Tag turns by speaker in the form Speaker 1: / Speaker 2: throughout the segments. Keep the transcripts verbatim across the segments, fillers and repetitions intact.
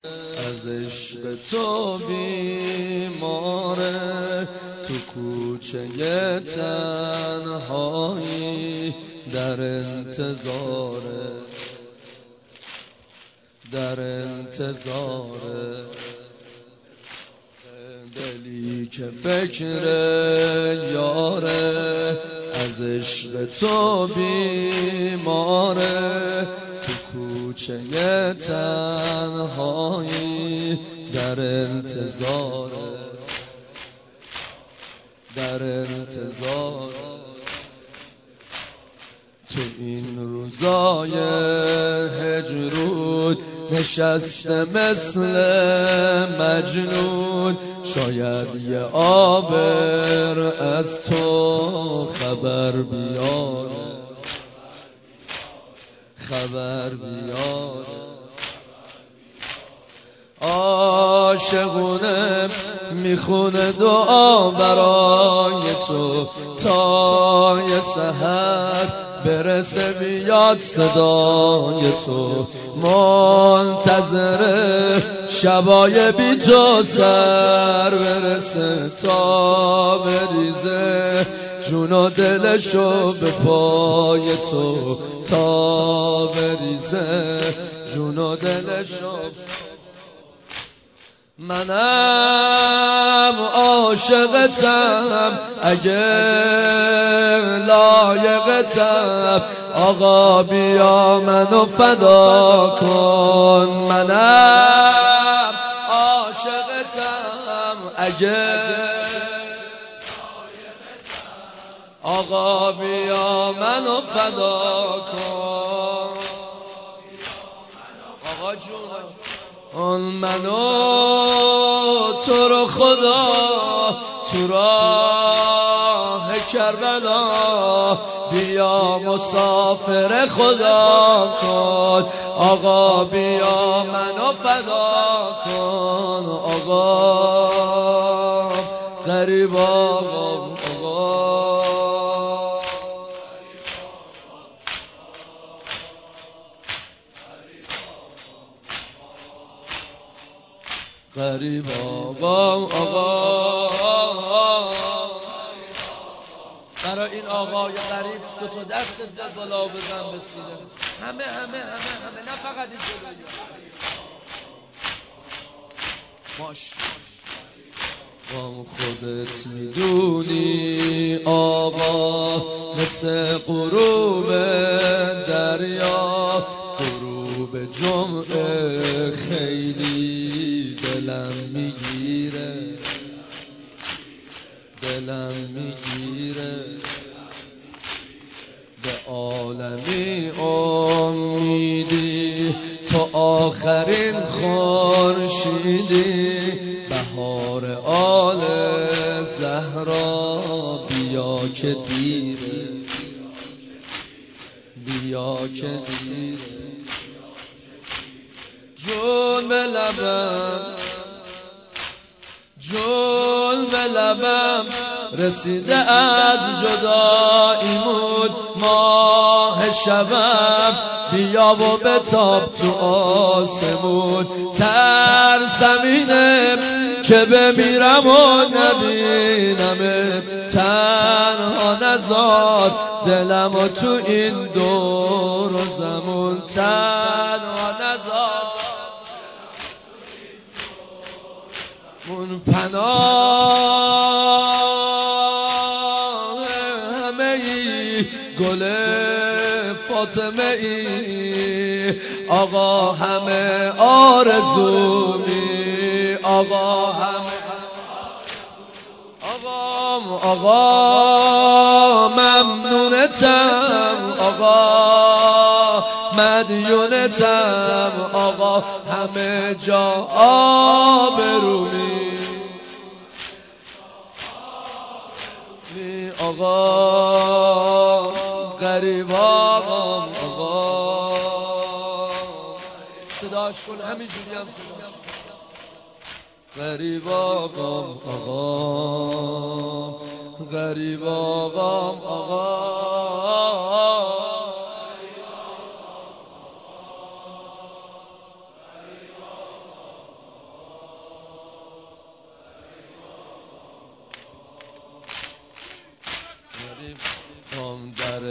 Speaker 1: از عشق تو بیماره، تو کوچه تنهایی در انتظاره، در انتظاره. دلی که فکر یاره، از عشق تو بیماره، تو کوچه تنهایی در انتظاره، در انتظاره. تو این روزای هجرون نشسته مثل مجنون، شاید یه عابر از تو خبر بیاره، خبر بیاره. عاشقونه میخونه دعا برای تو تا یه سحر برسه بیاد صدای تو، منتظر شبای بی تو سر برسه تا بریزه جون و دلشو به پای تو، تا بریزه جون و دلشو. منم عاشقتم اگه لایقتم، آقا بیا منو فدا کن. منم عاشقتم اگه آقا بیا منو فدا کن. آقا جون اون منو تو رو خدا تو راه کربلا بیا مسافر خدا کن. آقا بیا منو فدا کن. آقا غریب آقا، آقا غریب آقا، آقا برای این آقای غریب دو تا دست بالا بزن به سینه. همه همه همه همه نه فقط این جلوی ماش با خودت میدونی آقا، مثل غروب دریا، غروب جمعه خیلی دلم میگیره، دلم میگیره. به عالمی امیدی تو آخرین خورشیدی، بهار آل زهرا بیا که دیره، بیا که دیره. جون به لبم، جون به لبم رسیده از جداییمون ماه شبم، بیا و بتاب تو آسمون. ترسم اینه که بمیرم و نبینم، تنها نزاد دلم و تو این دور و زمون، تنها نزاد من پناه همه ای گل فاطمه ای، آقا همه آرزومی، آقا همه آقا، آقا ممنونتم، آقا مدیونتم، آقا همه جا آبرومی، آقا غریب آقا، آقا صداش کن همینجوری هم صداش غریب آقا، آقا غریب آقا، آقا در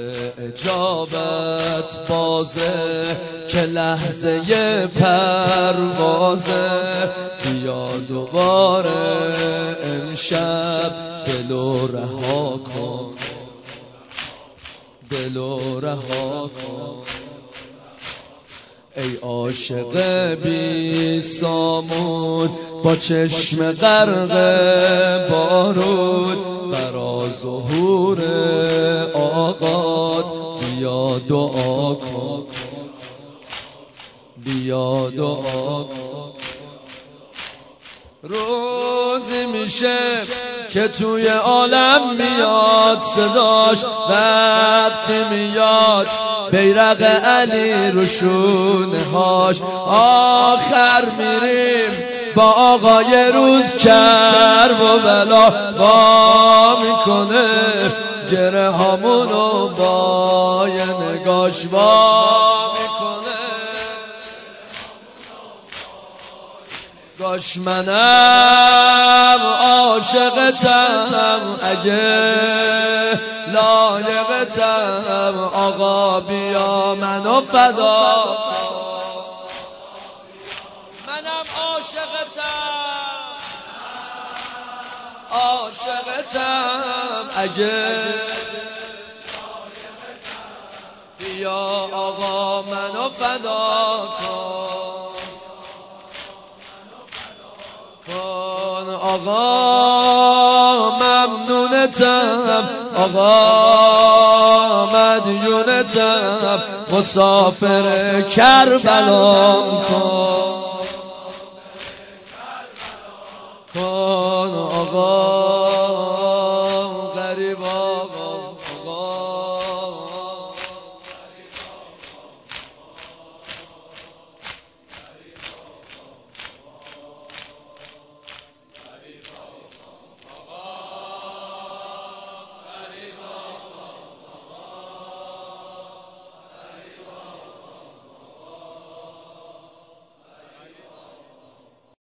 Speaker 1: اجابت بازه که لحظه پروازه، بیا دوباره امشب دلو رها کن، دلو رها کن. ای عاشق بی سامون با چشم غرق بارود، برا ظهور آقات بیا دعا کن، بیا دعا کن. روزی میشه که توی عالم میاد صداش، وقتی میاد بیرق علی رو شونه هاش. آخر میریم با آقای روز کرب و بلا، با میکنه گره هامونو با یه نگاش وا میکنه. کاش منم عاشقتم، اگه لایقتم، آقا بیا منو فدا. منم عاشقتم، عاشقتم، اگه بیا آقا منو فدا کن. آقا ممنونتم، آقا مدیونتم، مسافر کربلام کن، کن آقا غریب آقا، آقا